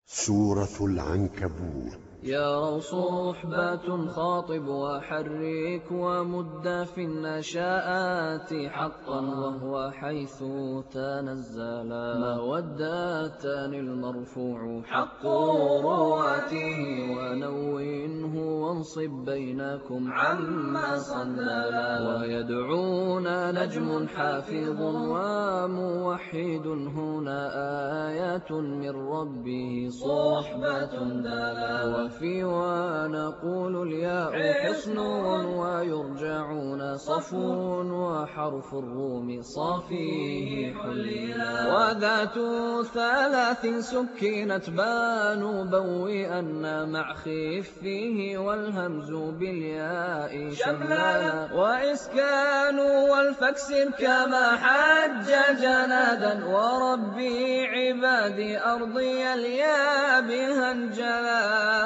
سورة العنكبوت. يا صحبة خاطب وحرك ومد في النشآت حقا وهو حيث تنزلا مودتان المرفوع حق رواته ونوِّنه وانصب بينكم عما صندلا ويدعون نجم حافظ وموحد هنا آيات من ربه صحبة دلا وفي ونقول الياء حصن ويرجعون صفو وحرف الروم صافيه حللا وذات ثلاث سكنت بانوا بوئا مع خفه والهمز بالياء شملا وإسكان والفكسر كما حج جنادا وربي عبادي أرضي الياء بهنجلا